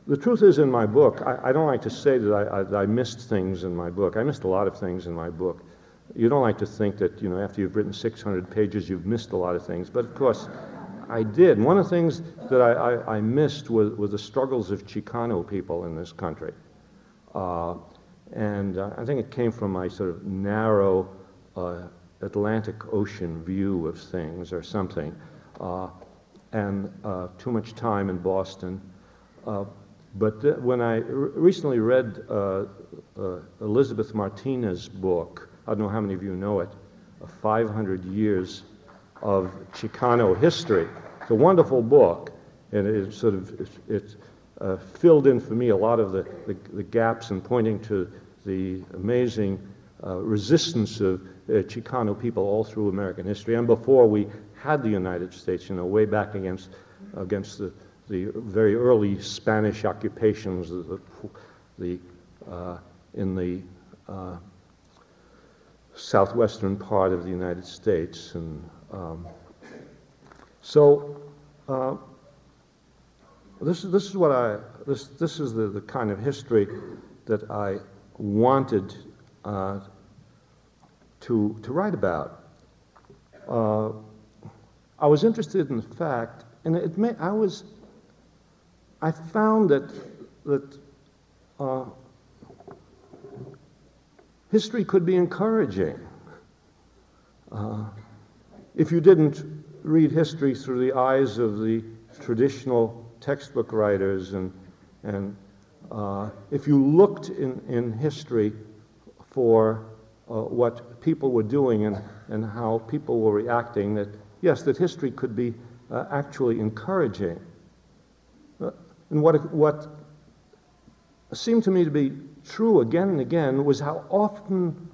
The truth is, in my book, I don't like to say that I missed things in my book. I missed a lot of things in my book. You don't like to think that, you know, after you've written 600 pages, you've missed a lot of things. But of course, I did. One of the things that I missed was the struggles of Chicano people in this country. And I think it came from my sort of narrow Atlantic Ocean view of things or something, and too much time in Boston. But when I recently read Elizabeth Martinez's book, I don't know how many of you know it, 500 Years of Chicano History. It's a wonderful book, and it sort of filled in for me a lot of the gaps in pointing to the amazing resistance of Chicano people all through American history, and before we had the United States, you know, way back against the very early Spanish occupations in the southwestern part of the United States. And this is the kind of history that I wanted to write about. I was interested in the fact, and I found that history could be encouraging. If you didn't read history through the eyes of the traditional textbook writers, and if you looked in history for what people were doing and how people were reacting, that yes, that history could be actually encouraging. And what seemed to me to be true again and again was how often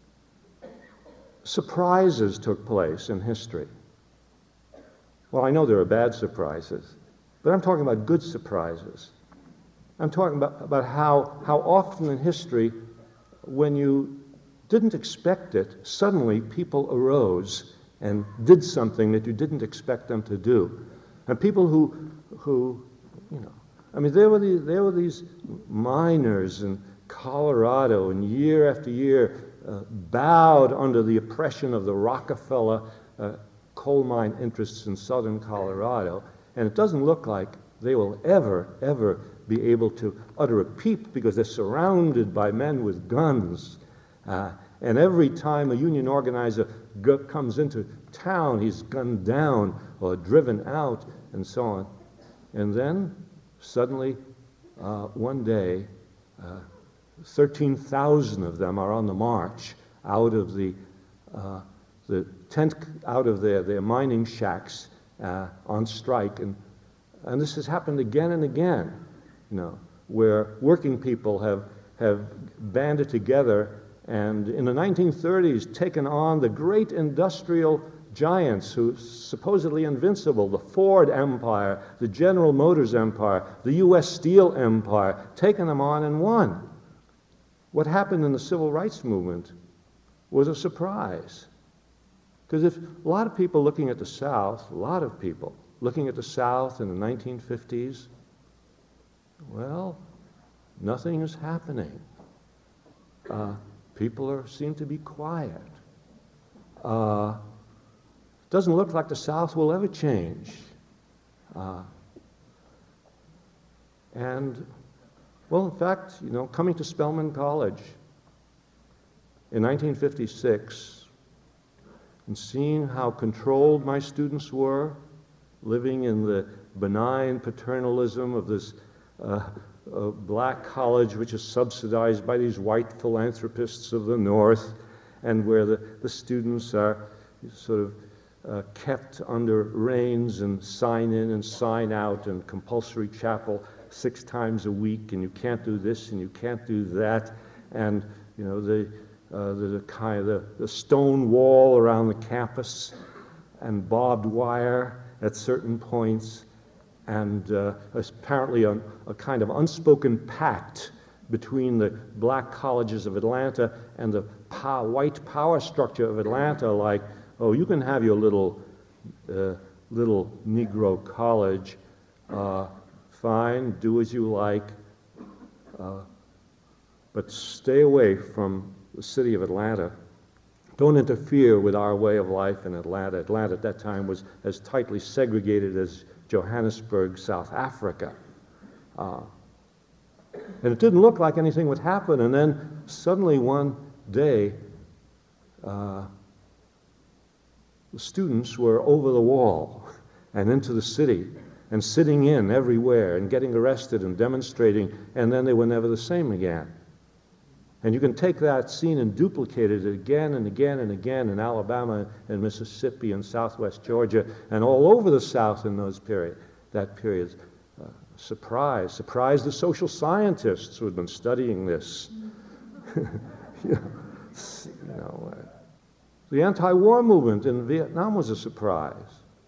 surprises took place in history. Well, I know there are bad surprises, but I'm talking about good surprises. I'm talking about how often in history, when you didn't expect it, suddenly people arose and did something that you didn't expect them to do. And people who you know, I mean, there were these miners in Colorado, and year after year bowed under the oppression of the Rockefeller coal mine interests in southern Colorado, and it doesn't look like they will ever be able to utter a peep because they're surrounded by men with guns. And every time a union organizer comes into town, he's gunned down or driven out and so on. And then, suddenly, one day, 13,000 of them are on the march out of the tent, out of their mining shacks on strike. And this has happened again and again, you know, where working people have banded together and in the 1930s taken on the great industrial giants who supposedly invincible, the Ford empire, the General Motors empire, the U.S. Steel empire, taken them on and won. What happened in the civil rights movement was a surprise. Because if a lot of people looking at the South, in the 1950s, well, nothing is happening. People seem to be quiet. Doesn't look like the South will ever change. And, well, in fact, you know, coming to Spelman College in 1956 and seeing how controlled my students were, living in the benign paternalism of this black college which is subsidized by these white philanthropists of the North, and where the students are sort of kept under reins and sign in and sign out and compulsory chapel 6 times a week, and you can't do this and you can't do that, and you know the stone wall around the campus and barbed wire at certain points, and apparently a kind of unspoken pact between the black colleges of Atlanta and the white power structure of Atlanta, like, oh, you can have your little Negro college, fine, do as you like, but stay away from the city of Atlanta. Don't interfere with our way of life in Atlanta. Atlanta at that time was as tightly segregated as Johannesburg, South Africa. And it didn't look like anything would happen, and then suddenly one day, the students were over the wall and into the city and sitting in everywhere and getting arrested and demonstrating, and then they were never the same again. And you can take that scene and duplicate it again and again and again in Alabama and Mississippi and Southwest Georgia and all over the South in that period. Surprise the social scientists who had been studying this. The anti-war movement in Vietnam was a surprise.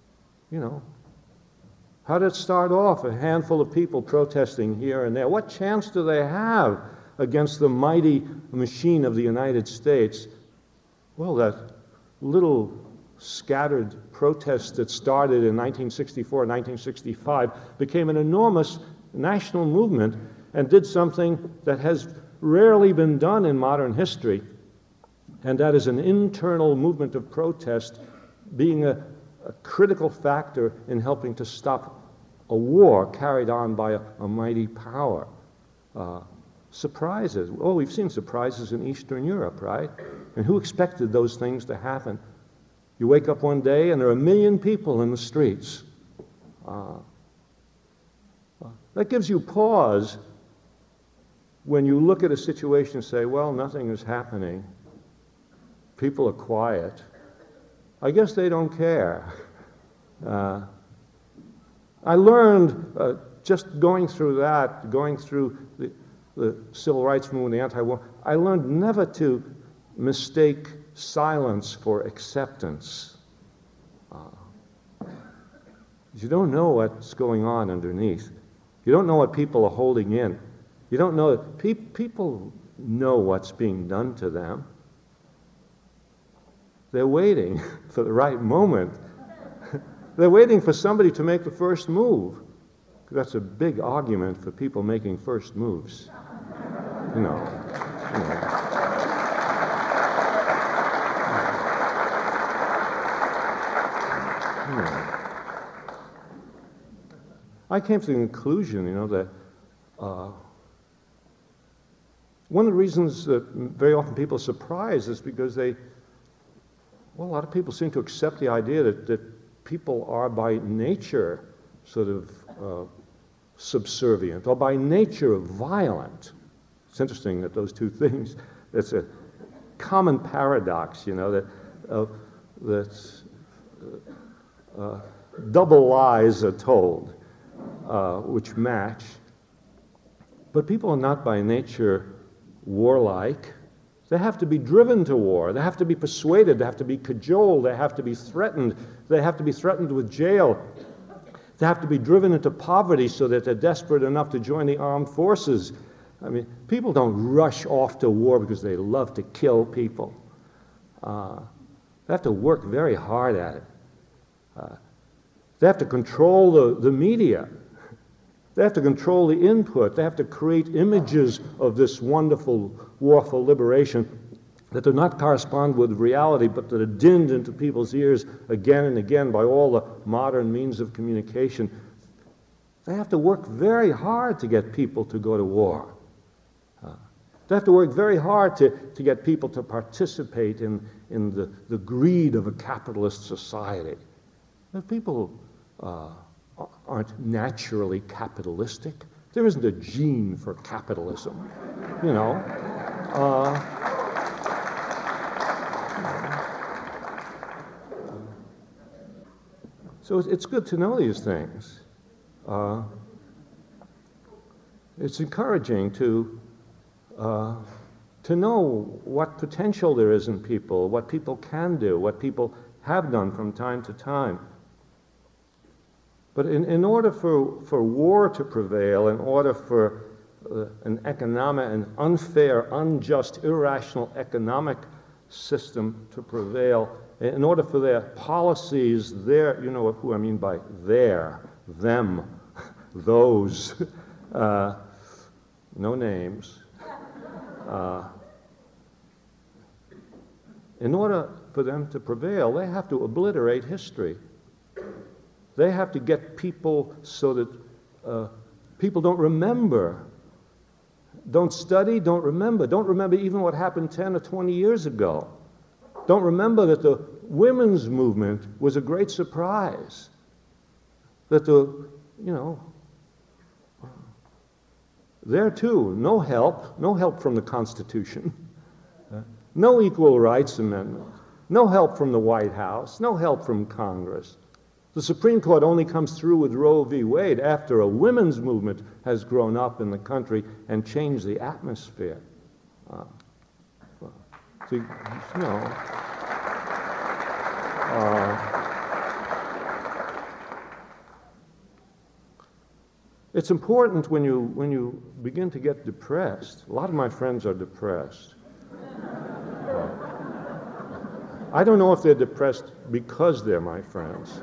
How did it start off? A handful of people protesting here and there. What chance do they have against the mighty machine of the United States? Well, that little scattered protest that started in 1964, 1965 became an enormous national movement and did something that has rarely been done in modern history, and that is an internal movement of protest being a critical factor in helping to stop a war carried on by a mighty power. Surprises. Oh, we've seen surprises in Eastern Europe, right? And who expected those things to happen? You wake up one day and there are 1 million people in the streets. That gives you pause when you look at a situation and say, well, nothing is happening. People are quiet. I guess they don't care. I learned just going through that, going through the civil rights movement, the anti-war, I learned never to mistake silence for acceptance. You don't know what's going on underneath. You don't know what people are holding in. You don't know that people know what's being done to them. They're waiting for the right moment. They're waiting for somebody to make the first move. That's a big argument for people making first moves. I came to the conclusion, that one of the reasons that very often people are surprised is because a lot of people seem to accept the idea that people are by nature sort of subservient or by nature violent. It's interesting that those two things, that's a common paradox, that double lies are told, which match. But people are not by nature warlike. They have to be driven to war. They have to be persuaded. They have to be cajoled. They have to be threatened. They have to be threatened with jail. They have to be driven into poverty so that they're desperate enough to join the armed forces. I mean, people don't rush off to war because they love to kill people. They have to work very hard at it. They have to control the media. They have to control the input. They have to create images of this wonderful war for liberation that do not correspond with reality, but that are dinned into people's ears again and again by all the modern means of communication. They have to work very hard to get people to go to war. They have to work very hard to get people to participate in the greed of a capitalist society. People aren't naturally capitalistic. There isn't a gene for capitalism, So it's good to know these things. It's encouraging to know what potential there is in people, what people can do, what people have done from time to time. But in order for war to prevail, in order for an unfair, unjust, irrational economic system to prevail, in order for their policies, you know who I mean by them, those, no names, in order for them to prevail, they have to obliterate history. They have to get people so that people don't remember, don't study, don't remember even what happened 10 or 20 years ago. Don't remember that the women's movement was a great surprise. That there too, no help from the Constitution, no Equal Rights Amendment, no help from the White House, no help from Congress. The Supreme Court only comes through with Roe v. Wade after a women's movement has grown up in the country and changed the atmosphere. It's important when you begin to get depressed. A lot of my friends are depressed. I don't know if they're depressed because they're my friends.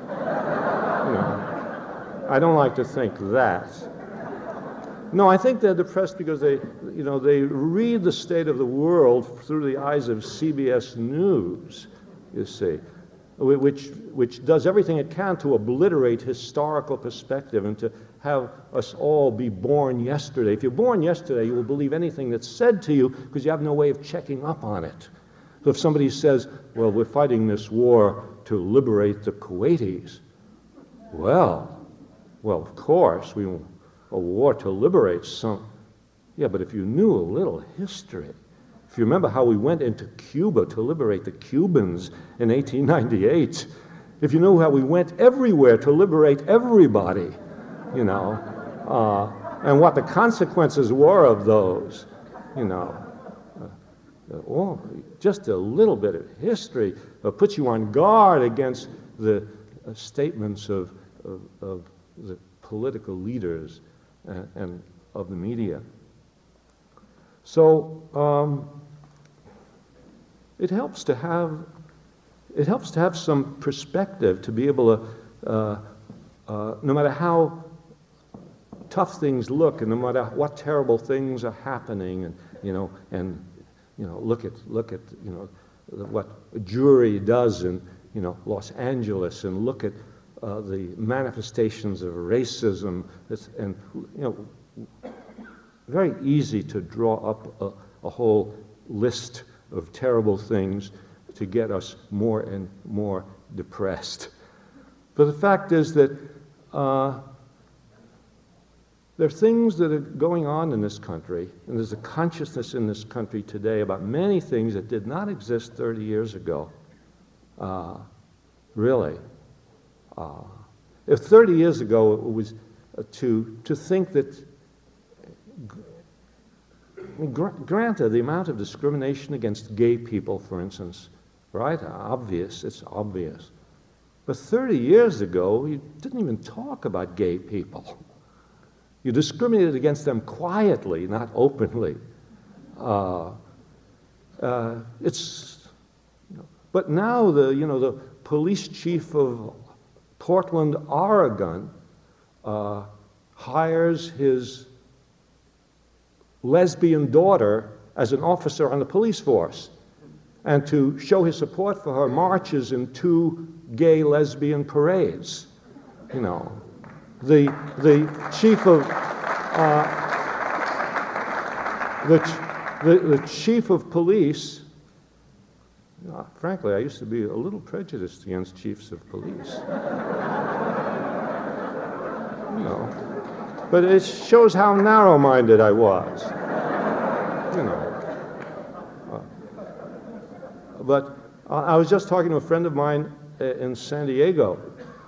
I don't like to think that. No, I think they're depressed because they read the state of the world through the eyes of CBS News, you see, which does everything it can to obliterate historical perspective and to have us all be born yesterday. If you're born yesterday, you will believe anything that's said to you because you have no way of checking up on it. So if somebody says, well, we're fighting this war to liberate the Kuwaitis, well, of course, a war to liberate some. Yeah, but if you knew a little history, if you remember how we went into Cuba to liberate the Cubans in 1898, if you knew how we went everywhere to liberate everybody, and what the consequences were of those, just a little bit of history puts you on guard against the statements of the political leaders and of the media. So it helps to have some perspective to be able to, no matter how tough things look, and no matter what terrible things are happening, and look at what a jury does in Los Angeles, and look at the manifestations of racism, and very easy to draw up a whole list of terrible things to get us more and more depressed. But the fact is that there are things that are going on in this country, and there's a consciousness in this country today about many things that did not exist 30 years ago. Really. If 30 years ago it was to think that, granted, the amount of discrimination against gay people, for instance, right? It's obvious. But 30 years ago, you didn't even talk about gay people. You discriminated against them quietly, not openly. But now the police chief of Portland, Oregon, hires his lesbian daughter as an officer on the police force, and to show his support for her, marches in 2 gay lesbian parades. The chief of the chief of police. Frankly, I used to be a little prejudiced against chiefs of police. But it shows how narrow-minded I was. But I was just talking to a friend of mine in San Diego,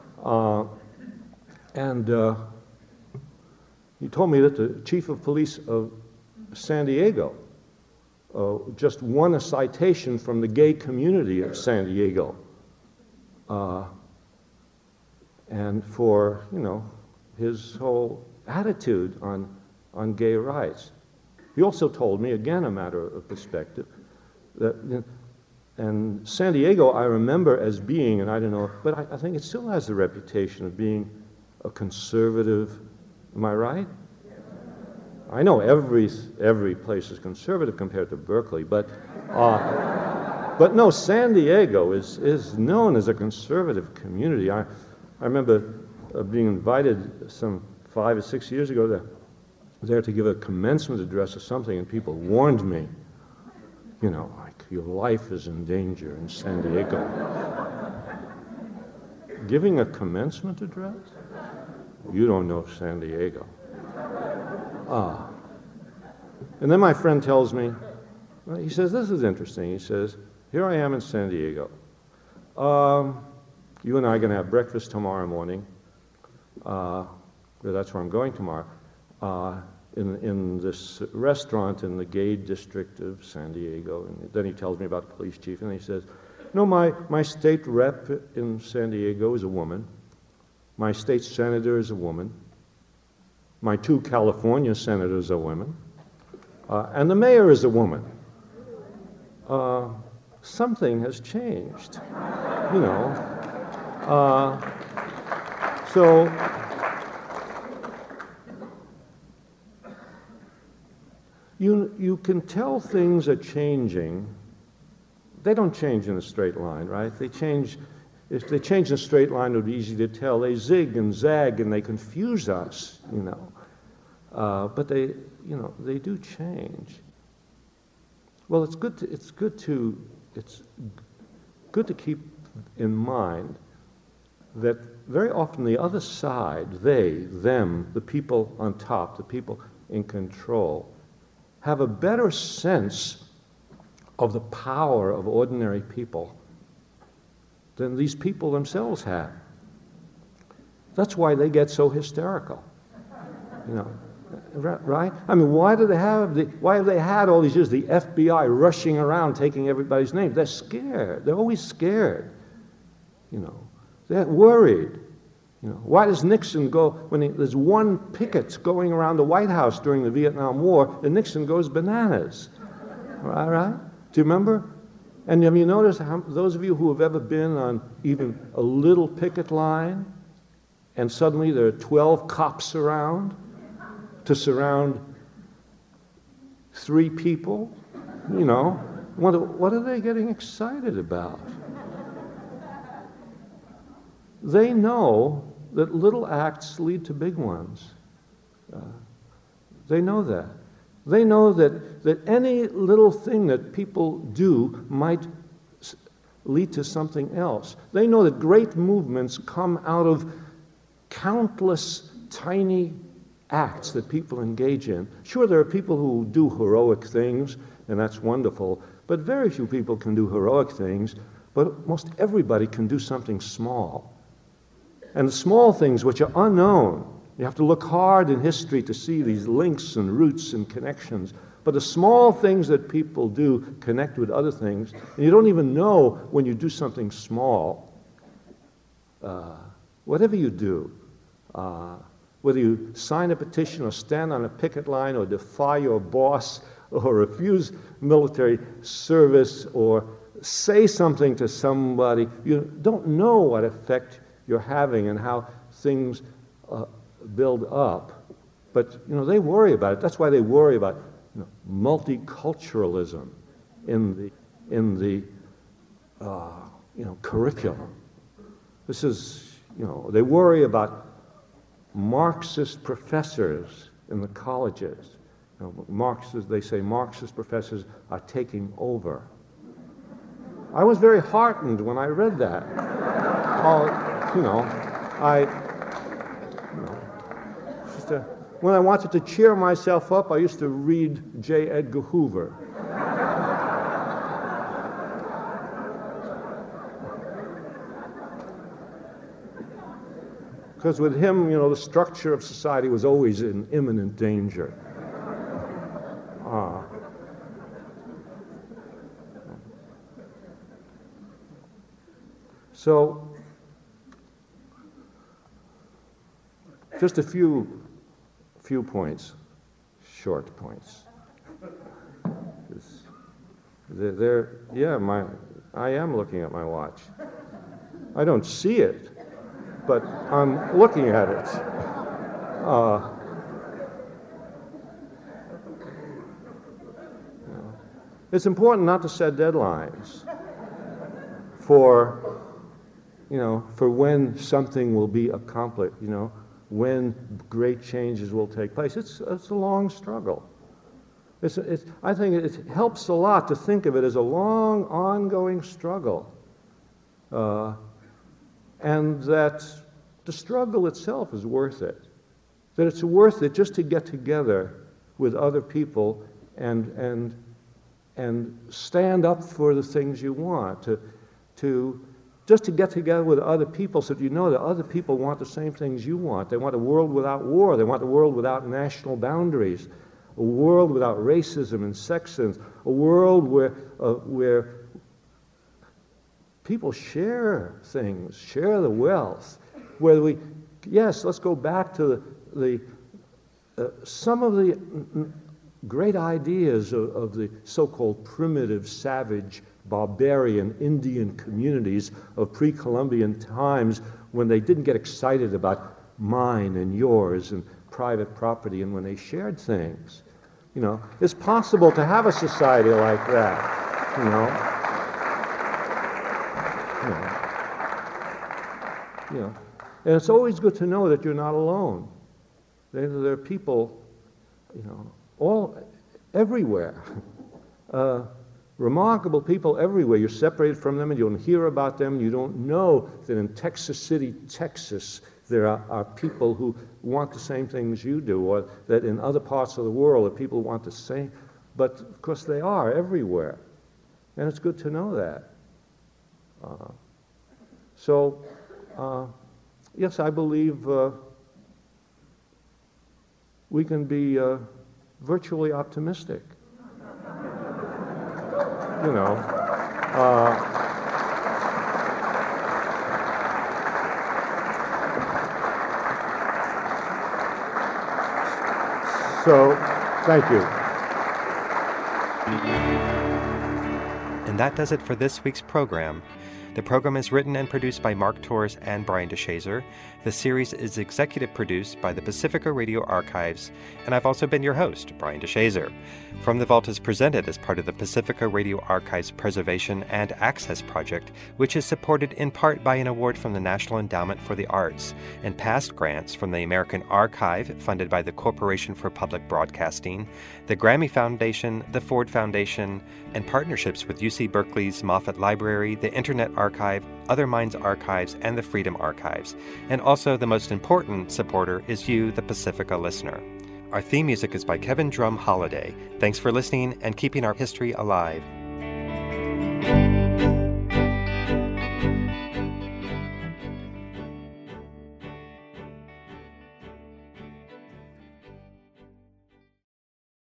and he told me that the chief of police of San Diego just won a citation from the gay community of San Diego, and for his whole attitude on gay rights. He also told me, again a matter of perspective, that and San Diego I remember as being, and I don't know, but I think it still has the reputation of being a conservative Am I right? I know every place is conservative compared to Berkeley, but no, San Diego is known as a conservative community. I remember being invited some 5 or 6 years ago there to give a commencement address or something, and people warned me, you know, like, your life is in danger in San Diego. Giving a commencement address? You don't know San Diego. And then my friend tells me, well, he says, this is interesting. He says, here I am in San Diego. You and I are going to have breakfast tomorrow morning. That's where I'm going tomorrow. In this restaurant in the gay district of San Diego. And then he tells me about the police chief, and he says, no, my state rep in San Diego is a woman. My state senator is a woman. My 2 California senators are women. And the mayor is a woman. Something has changed, you know. So you can tell things are changing. They don't change in a straight line, right? They change. If they change in a straight line, it would be easy to tell. They zig and zag and they confuse us, you know. But they do change. Well, it's good to keep in mind that very often the other side, they, them, the people on top, the people in control, have a better sense of the power of ordinary people than these people themselves have. That's why they get so hysterical, you know, right? I mean, why have they had all these years the FBI rushing around taking everybody's name? They're scared. They're always scared, you know. They're worried. You know, why does Nixon go, there's one picket going around the White House during the Vietnam War, and Nixon goes bananas, right? Do you remember? And have you noticed how, those of you who have ever been on even a little picket line, and suddenly there are 12 cops around to surround 3 people, you know, what are they getting excited about? They know that little acts lead to big ones. They know that. They know that any little thing that people do might lead to something else. They know that great movements come out of countless tiny acts that people engage in. Sure, there are people who do heroic things, and that's wonderful, but very few people can do heroic things, but most everybody can do something small. And the small things which are unknown, you have to look hard in history to see these links and roots and connections. But the small things that people do connect with other things, and you don't even know when you do something small. Whatever you do, whether you sign a petition or stand on a picket line or defy your boss or refuse military service or say something to somebody, you don't know what effect you're having and how things build up. But, you know, they worry about it. That's why they worry about, you know, multiculturalism in the curriculum. This is, you know, they worry about Marxist professors in the colleges. You know, they say Marxist professors are taking over. I was very heartened when I read that. When I wanted to cheer myself up, I used to read J. Edgar Hoover. Because with him, you know, the structure of society was always in imminent danger. So, just a few points, short points. I am looking at my watch. I don't see it, but I'm looking at it. It's important not to set deadlines for, for when something will be accomplished, when great changes will take place. It's a long struggle. I think it helps a lot to think of it as a long, ongoing struggle. And that the struggle itself is worth it. That it's worth it just to get together with other people and stand up for the things you want, just to get together with other people so that you know that other people want the same things you want. They want a world without war. They want a world without national boundaries, a world without racism and sexism, a world where people share things, share the wealth, where let's go back to some of the great ideas of the so-called primitive, savage, barbarian Indian communities of pre-Columbian times, when they didn't get excited about mine and yours and private property, and when they shared things. It's possible to have a society like that, And it's always good to know that you're not alone. There are people, everywhere. Remarkable people everywhere. You're separated from them and you don't hear about them. You don't know that in Texas City, Texas, there are people who want the same things you do, or that in other parts of the world that people want the same. But, of course, they are everywhere. And it's good to know that. Yes, I believe we can be virtually optimistic. So, thank you. And that does it for this week's program. The program is written and produced by Mark Torres and Brian DeShazer. The series is executive produced by the Pacifica Radio Archives, and I've also been your host, Brian DeShazer. From the Vault is presented as part of the Pacifica Radio Archives Preservation and Access Project, which is supported in part by an award from the National Endowment for the Arts and past grants from the American Archive, funded by the Corporation for Public Broadcasting, the Grammy Foundation, the Ford Foundation, and partnerships with UC Berkeley's Moffett Library, the Internet Archive, Other Minds Archives, and the Freedom Archives. And also the most important supporter is you, the Pacifica listener. Our theme music is by Kevin Drum Holiday. Thanks for listening and keeping our history alive.